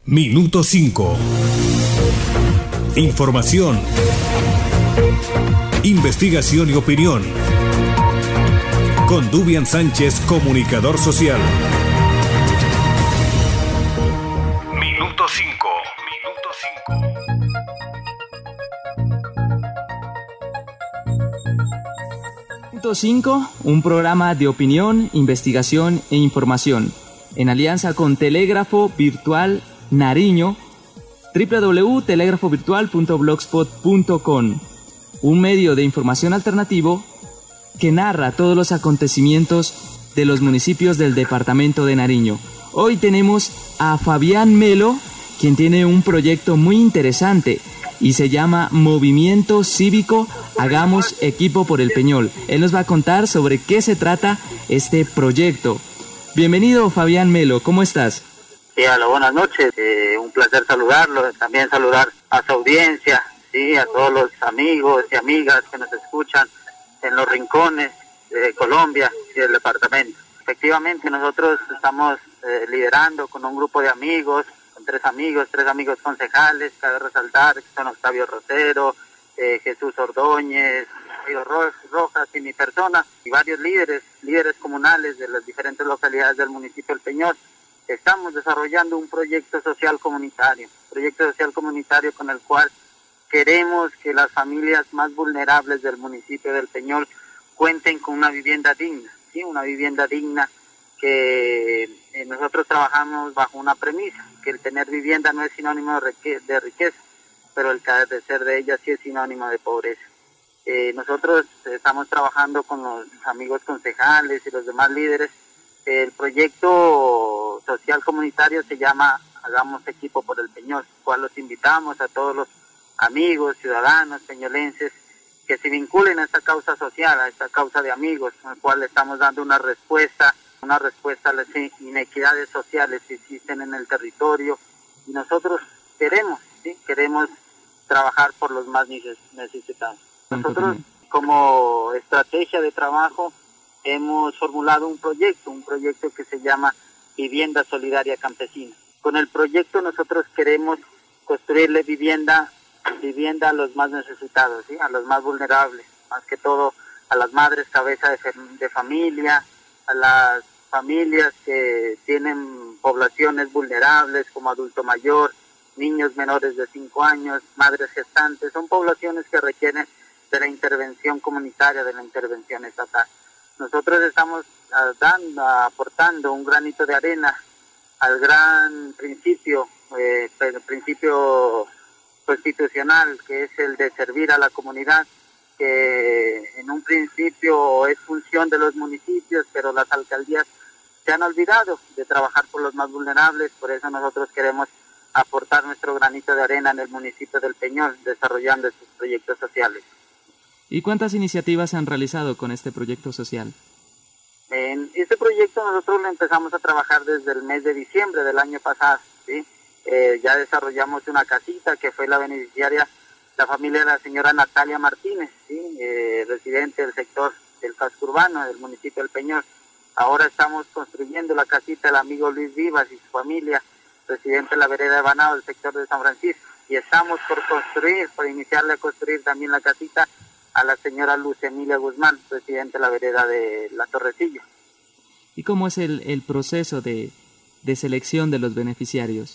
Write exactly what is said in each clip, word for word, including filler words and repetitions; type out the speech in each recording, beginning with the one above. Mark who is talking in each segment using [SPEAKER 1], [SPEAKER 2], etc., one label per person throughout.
[SPEAKER 1] Minuto cinco. Información, investigación y opinión. Con Dubian Sánchez, comunicador social. Minuto cinco. Minuto cinco.
[SPEAKER 2] Minuto cinco, un programa de opinión, investigación e información, en alianza con Telégrafo Virtual Nariño, doble u doble u doble u punto telégrafo virtual punto blogspot punto com, un medio de información alternativo que narra todos los acontecimientos de los municipios del departamento de Nariño. Hoy tenemos a Fabián Melo, quien tiene un proyecto muy interesante y se llama Movimiento Cívico Hagamos Equipo por el Peñol. Él nos va a contar sobre qué se trata este proyecto. Bienvenido, Fabián Melo, ¿cómo estás?
[SPEAKER 3] Sí, hola, buenas noches, eh, un placer saludarlo, también saludar a su audiencia, sí, a todos los amigos y amigas que nos escuchan en los rincones de Colombia y del departamento. Efectivamente, nosotros estamos eh, liderando con un grupo de amigos, con tres amigos, tres amigos concejales, cabe resaltar que son Octavio Rosero, eh, Jesús Ordóñez, Río Rojas y mi persona, y varios líderes, líderes comunales de las diferentes localidades del municipio del Peñol. Estamos desarrollando un proyecto social comunitario, proyecto social comunitario con el cual queremos que las familias más vulnerables del municipio del Peñol cuenten con una vivienda digna, ¿sí? Una vivienda digna que eh, nosotros trabajamos bajo una premisa, que el tener vivienda no es sinónimo de, rique- de riqueza, pero el carecer de ella sí es sinónimo de pobreza. Eh, nosotros estamos trabajando con los amigos concejales y los demás líderes. El proyecto social comunitario se llama Hagamos Equipo por el Peñol, cual los invitamos a todos los amigos, ciudadanos, peñolenses, que se vinculen a esta causa social, a esta causa de amigos, en la cual estamos dando una respuesta, una respuesta a las inequidades sociales que existen en el territorio, y nosotros queremos, ¿sí? queremos trabajar por los más necesitados. Nosotros, como estrategia de trabajo, hemos formulado un proyecto, un proyecto que se llama Vivienda Solidaria Campesina. Con el proyecto nosotros queremos construirle vivienda, vivienda a los más necesitados, ¿sí? A los más vulnerables, más que todo a las madres cabeza de, de familia, a las familias que tienen poblaciones vulnerables como adulto mayor, niños menores de cinco años, madres gestantes. Son poblaciones que requieren de la intervención comunitaria, de la intervención estatal. Nosotros estamos uh, dando, aportando un granito de arena al gran principio, eh, el principio constitucional, que es el de servir a la comunidad, que en un principio es función de los municipios, pero las alcaldías se han olvidado de trabajar por los más vulnerables. Por eso nosotros queremos aportar nuestro granito de arena en el municipio del Peñol, desarrollando estos proyectos sociales.
[SPEAKER 2] ¿Y cuántas iniciativas se han realizado con este proyecto social?
[SPEAKER 3] En este proyecto nosotros lo empezamos a trabajar desde el mes de diciembre del año pasado, ¿sí? Eh, ya desarrollamos una casita que fue la beneficiaria, la familia de la señora Natalia Martínez, ¿sí? eh, residente del sector del casco urbano del municipio del Peñol. Ahora estamos construyendo la casita del amigo Luis Vivas y su familia, residente de la vereda de Banao del sector de San Francisco. Y estamos por construir, por iniciarle a construir también la casita a la señora Luz Emilia Guzmán, presidente de la vereda de La Torrecilla.
[SPEAKER 2] ¿Y cómo es el, el proceso de, de selección de los beneficiarios?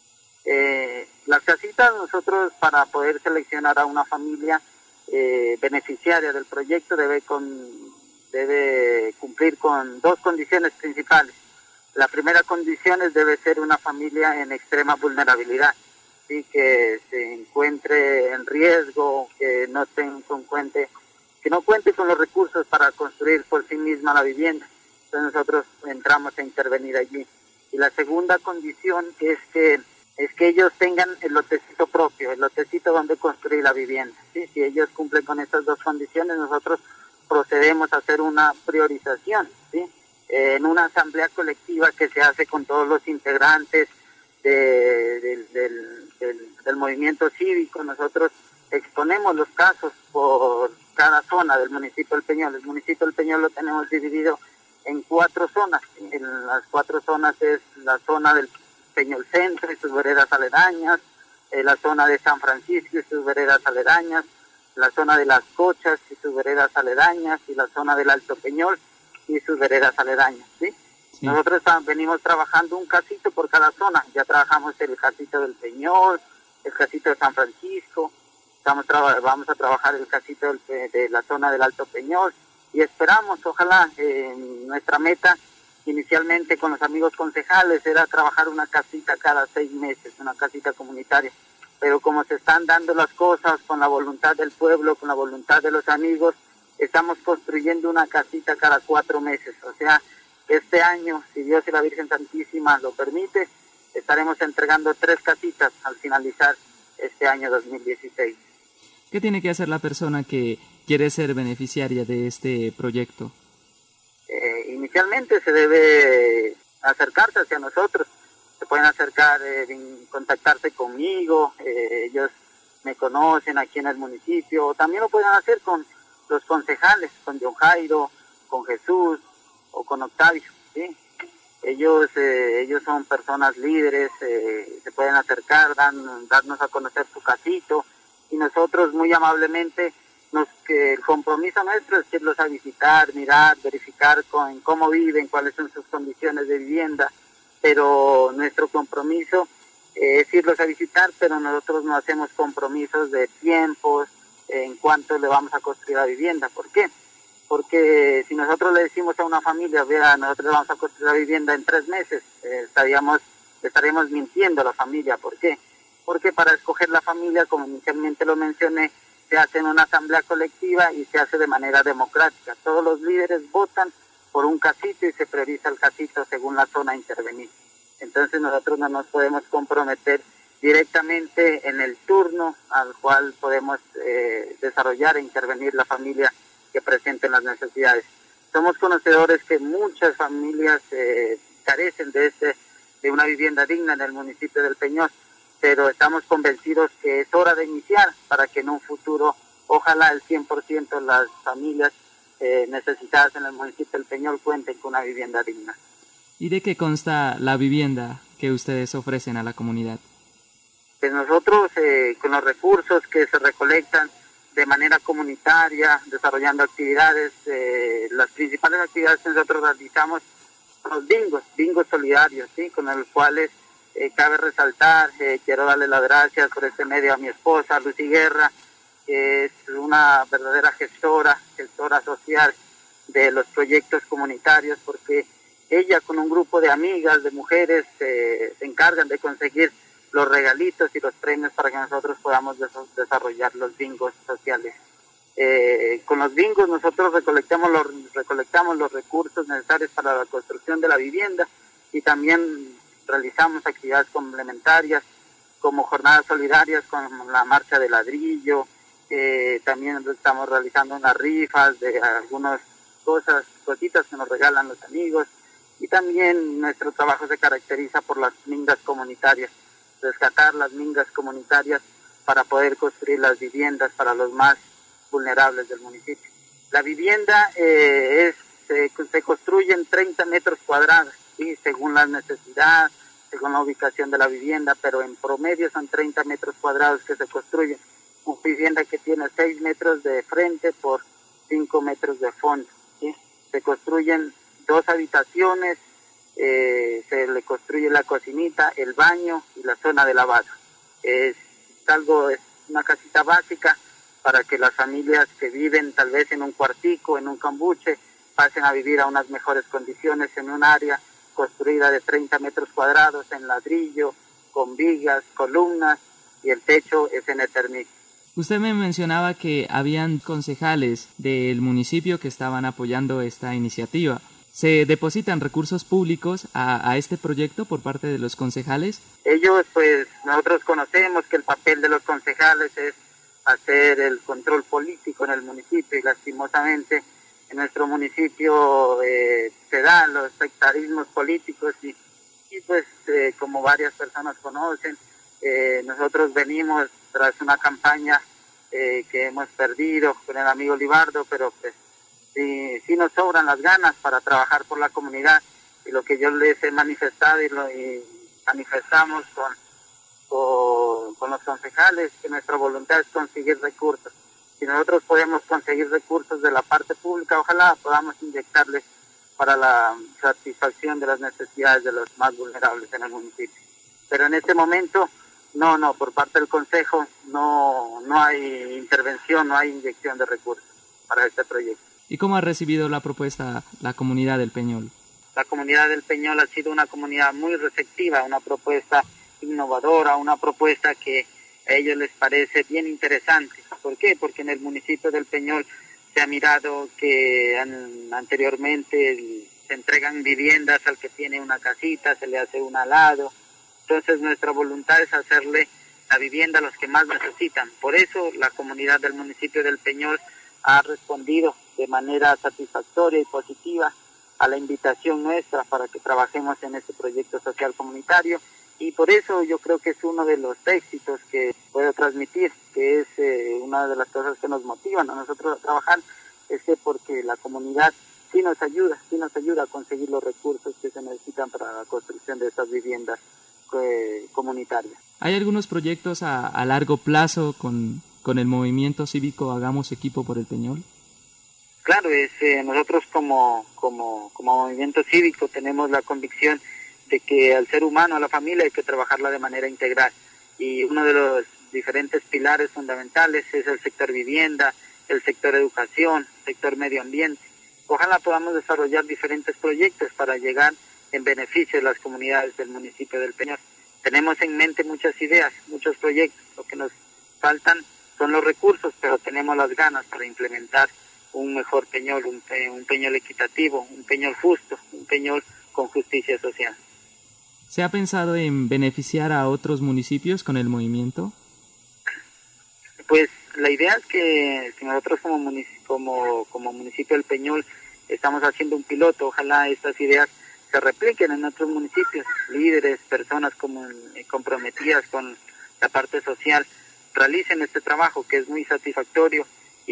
[SPEAKER 3] Eh, las casitas, nosotros para poder seleccionar a una familia eh, beneficiaria del proyecto debe, con, debe cumplir con dos condiciones principales. La primera condición es debe ser una familia en extrema vulnerabilidad, ¿sí? Que se encuentre en riesgo, que no ten, con cuente, que no cuente con los recursos para construir por sí misma la vivienda. Entonces nosotros entramos a intervenir allí. Y la segunda condición es que es que ellos tengan el lotecito propio, el lotecito donde construir la vivienda, ¿sí? Si ellos cumplen con estas dos condiciones, nosotros procedemos a hacer una priorización, ¿sí? Eh, en una asamblea colectiva que se hace con todos los integrantes de, de, del, del, del movimiento cívico. Nosotros exponemos los casos por cada zona del municipio del Peñol. El municipio del Peñol lo tenemos dividido en cuatro zonas. En las cuatro zonas es la zona del Peñol Centro y sus veredas aledañas, eh, la zona de San Francisco y sus veredas aledañas, la zona de Las Cochas y sus veredas aledañas, y la zona del Alto Peñol y sus veredas aledañas, ¿sí? Sí. Nosotros venimos trabajando un casito por cada zona. Ya trabajamos el casito del Peñol, el casito de San Francisco, estamos vamos a trabajar el casito del, de la zona del Alto Peñol, y esperamos, ojalá, eh, nuestra meta inicialmente con los amigos concejales era trabajar una casita cada seis meses, una casita comunitaria, pero como se están dando las cosas con la voluntad del pueblo, con la voluntad de los amigos, estamos construyendo una casita cada cuatro meses, o sea, este año, si Dios y la Virgen Santísima lo permite, estaremos entregando tres casitas al finalizar este año dos mil dieciséis.
[SPEAKER 2] ¿Qué tiene que hacer la persona que quiere ser beneficiaria de este proyecto?
[SPEAKER 3] Eh, inicialmente se debe acercarse hacia nosotros. Se pueden acercar, eh, contactarse conmigo, eh, ellos me conocen aquí en el municipio, o también lo pueden hacer con los concejales, con John Jairo, con Jesús o con Octavio, ¿sí? Ellos eh, ellos son personas líderes, eh, se pueden acercar, dan, darnos a conocer su casito, y nosotros muy amablemente, nos, que el compromiso nuestro es irlos a visitar, mirar, verificar con, cómo viven, cuáles son sus condiciones de vivienda, pero nuestro compromiso eh, es irlos a visitar, pero nosotros no hacemos compromisos de tiempos eh, en cuanto le vamos a construir la vivienda. ¿Por qué? Porque si nosotros le decimos a una familia, vea, nosotros le vamos a construir la vivienda en tres meses, eh, estaríamos, estaríamos mintiendo a la familia. ¿Por qué? Porque para escoger la familia, como inicialmente lo mencioné, se hace en una asamblea colectiva y se hace de manera democrática. Todos los líderes votan por un casito y se prioriza el casito según la zona a intervenir. Entonces nosotros no nos podemos comprometer directamente en el turno al cual podemos eh, desarrollar e intervenir la familia que presenten las necesidades. Somos conocedores que muchas familias eh, carecen de este de una vivienda digna en el municipio del Peñol, pero estamos convencidos que es hora de iniciar para que en un futuro, ojalá el cien por ciento de las familias eh, necesitadas en el municipio del Peñol cuenten con una vivienda digna.
[SPEAKER 2] ¿Y de qué consta la vivienda que ustedes ofrecen a la comunidad?
[SPEAKER 3] Pues nosotros, eh, con los recursos que se recolectan de manera comunitaria, desarrollando actividades, eh, las principales actividades que nosotros realizamos son los bingos, bingos solidarios, ¿sí? Con los cuales eh, cabe resaltar, eh, quiero darle las gracias por este medio a mi esposa, Lucy Guerra, que es una verdadera gestora, gestora social de los proyectos comunitarios, porque ella con un grupo de amigas, de mujeres, eh, se encargan de conseguir los regalitos y los premios para que nosotros podamos des- desarrollar los bingos sociales. Eh, con los bingos nosotros recolectamos los, recolectamos los recursos necesarios para la construcción de la vivienda, y también realizamos actividades complementarias como jornadas solidarias con la marcha de ladrillo, eh, también estamos realizando unas rifas de algunas cosas, cositas que nos regalan los amigos, y también nuestro trabajo se caracteriza por las mingas comunitarias, rescatar las mingas comunitarias para poder construir las viviendas para los más vulnerables del municipio. La vivienda eh, es eh, se construye en treinta metros cuadrados, ¿sí? Según la necesidad, según la ubicación de la vivienda, pero en promedio son treinta metros cuadrados que se construyen. Una vivienda que tiene seis metros de frente por cinco metros de fondo, ¿sí? Se construyen dos habitaciones, eh, se le construye la cocinita, el baño y la zona de lavado. Es algo, es una casita básica para que las familias que viven tal vez en un cuartico, en un cambuche, pasen a vivir a unas mejores condiciones en un área construida de treinta metros cuadrados en ladrillo, con vigas, columnas, y el techo es en Eternit.
[SPEAKER 2] Usted me mencionaba que habían concejales del municipio que estaban apoyando esta iniciativa. ¿Se depositan recursos públicos a, a este proyecto por parte de los concejales?
[SPEAKER 3] Ellos, pues, nosotros conocemos que el papel de los concejales es hacer el control político en el municipio, y lastimosamente en nuestro municipio eh, se dan los sectarismos políticos, y, y pues, eh, como varias personas conocen, eh, nosotros venimos tras una campaña eh, que hemos perdido con el amigo Libardo, pero pues sí, sí nos sobran las ganas para trabajar por la comunidad, y lo que yo les he manifestado y, lo, y manifestamos con, con, con los concejales que nuestra voluntad es conseguir recursos. Si nosotros podemos conseguir recursos de la parte pública, ojalá podamos inyectarles para la satisfacción de las necesidades de los más vulnerables en el municipio. Pero en este momento, no, no, por parte del Consejo no, no hay intervención, no hay inyección de recursos para este proyecto.
[SPEAKER 2] ¿Y cómo ha recibido la propuesta la comunidad del Peñol?
[SPEAKER 3] La comunidad del Peñol ha sido una comunidad muy receptiva, una propuesta innovadora, una propuesta que a ellos les parece bien interesante. ¿Por qué? Porque en el municipio del Peñol se ha mirado que an, anteriormente el, se entregan viviendas al que tiene una casita, se le hace un al lado. Entonces nuestra voluntad es hacerle la vivienda a los que más necesitan. Por eso la comunidad del municipio del Peñol ha respondido de manera satisfactoria y positiva a la invitación nuestra para que trabajemos en este proyecto social comunitario. Y por eso yo creo que es uno de los éxitos que puedo transmitir, que es eh, una de las cosas que nos motivan a nosotros a trabajar, es que porque la comunidad sí nos ayuda, sí nos ayuda a conseguir los recursos que se necesitan para la construcción de estas viviendas eh, comunitarias.
[SPEAKER 2] ¿Hay algunos proyectos a, a largo plazo con, con el movimiento cívico Hagamos Equipo por el Peñol?
[SPEAKER 3] Claro, es, eh, nosotros como, como, como movimiento cívico tenemos la convicción de que al ser humano, a la familia, hay que trabajarla de manera integral. Y uno de los diferentes pilares fundamentales es el sector vivienda, el sector educación, el sector medio ambiente. Ojalá podamos desarrollar diferentes proyectos para llegar en beneficio de las comunidades del municipio del Peñol. Tenemos en mente muchas ideas, muchos proyectos. Lo que nos faltan son los recursos, pero tenemos las ganas para implementar un mejor Peñol, un, pe un Peñol equitativo, un Peñol justo, un Peñol con justicia social.
[SPEAKER 2] ¿Se ha pensado en beneficiar a otros municipios con el movimiento?
[SPEAKER 3] Pues la idea es que si nosotros como, munic- como, como municipio del Peñol estamos haciendo un piloto, ojalá estas ideas se repliquen en otros municipios, líderes, personas como, eh, comprometidas con la parte social, realicen este trabajo que es muy satisfactorio y,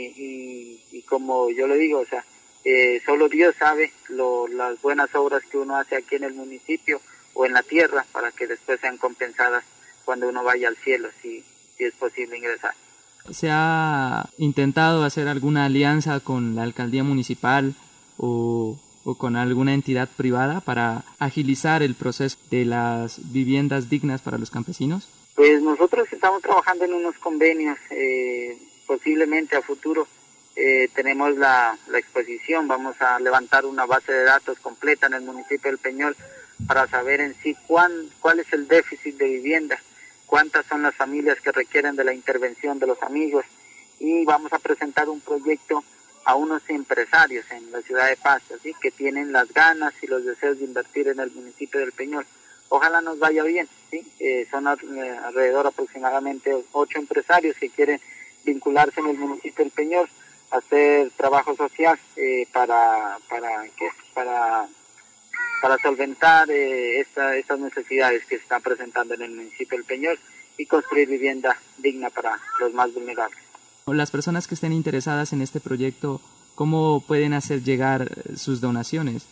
[SPEAKER 3] y, y como yo le digo, o sea, eh, solo Dios sabe lo, las buenas obras que uno hace aquí en el municipio o en la tierra para que después sean compensadas cuando uno vaya al cielo, si, si es posible ingresar.
[SPEAKER 2] ¿Se ha intentado hacer alguna alianza con la alcaldía municipal o, o con alguna entidad privada para agilizar el proceso de las viviendas dignas para los campesinos?
[SPEAKER 3] Pues nosotros estamos trabajando en unos convenios, eh, posiblemente a futuro eh, tenemos la, la exposición, vamos a levantar una base de datos completa en el municipio del Peñol para saber en sí cuán, cuál es el déficit de vivienda, cuántas son las familias que requieren de la intervención de los amigos, y vamos a presentar un proyecto a unos empresarios en la ciudad de Pasto, ¿sí?, que tienen las ganas y los deseos de invertir en el municipio del Peñol. Ojalá nos vaya bien, ¿sí? Eh, son eh, alrededor aproximadamente ocho empresarios que quieren vincularse en el municipio del Peñol, hacer trabajo social eh, para para que para para solventar eh, esta, estas necesidades que se están presentando en el municipio del Peñol y construir vivienda digna para los más vulnerables.
[SPEAKER 2] Las personas que estén interesadas en este proyecto, ¿cómo pueden hacer llegar sus donaciones?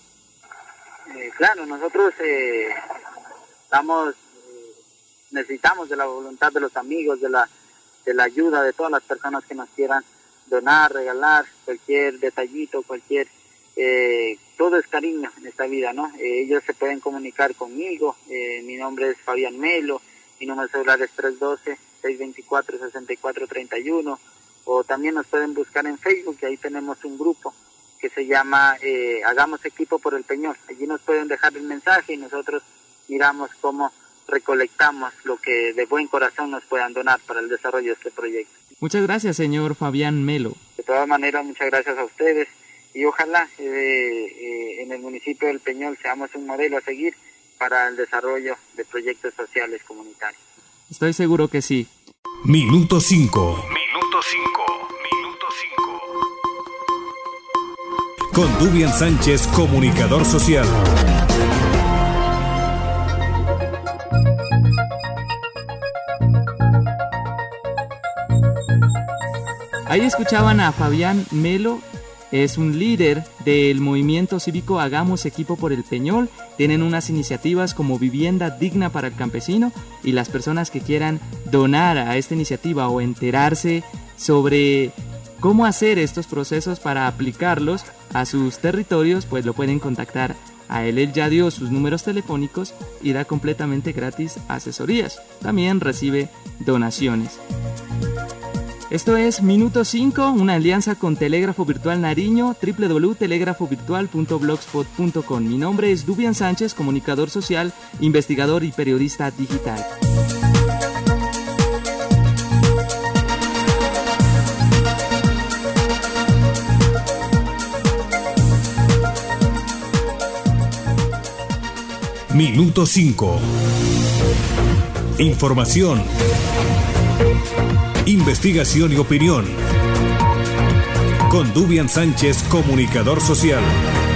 [SPEAKER 3] Eh, claro, nosotros eh, estamos, eh, necesitamos de la voluntad de los amigos, de la, de la ayuda de todas las personas que nos quieran donar, regalar, cualquier detallito, cualquier... Eh, todo es cariño en esta vida, ¿no? Eh, ellos se pueden comunicar conmigo, eh, mi nombre es Fabián Melo, mi número celular es tres uno dos, seis dos cuatro, seis cuatro tres uno, o también nos pueden buscar en Facebook, y ahí tenemos un grupo que se llama eh, Hagamos Equipo por el Peñol. Allí nos pueden dejar el mensaje y nosotros miramos cómo recolectamos lo que de buen corazón nos puedan donar para el desarrollo de este proyecto.
[SPEAKER 2] Muchas gracias, señor Fabián Melo.
[SPEAKER 3] De todas maneras, muchas gracias a ustedes. Y ojalá eh, eh, en el municipio del Peñol seamos un modelo a seguir para el desarrollo de proyectos sociales comunitarios.
[SPEAKER 2] Estoy seguro que sí.
[SPEAKER 1] Minuto cinco. Minuto cinco. Minuto cinco. Con Dubian Sánchez, comunicador social.
[SPEAKER 2] Ahí escuchaban a Fabián Melo es un líder del movimiento cívico Hagamos Equipo por el Peñol. Tienen unas iniciativas como Vivienda Digna para el Campesino, y las personas que quieran donar a esta iniciativa o enterarse sobre cómo hacer estos procesos para aplicarlos a sus territorios, pues lo pueden contactar a él. Él ya dio sus números telefónicos y da completamente gratis asesorías. También recibe donaciones. Esto es Minuto cinco, una alianza con Telégrafo Virtual Nariño, doble u doble u doble u punto telégrafo virtual punto blogspot punto com. Mi nombre es Dubian Sánchez, comunicador social, investigador y periodista digital.
[SPEAKER 1] Minuto cinco. Información, investigación y opinión. Con Dubian Sánchez, comunicador social.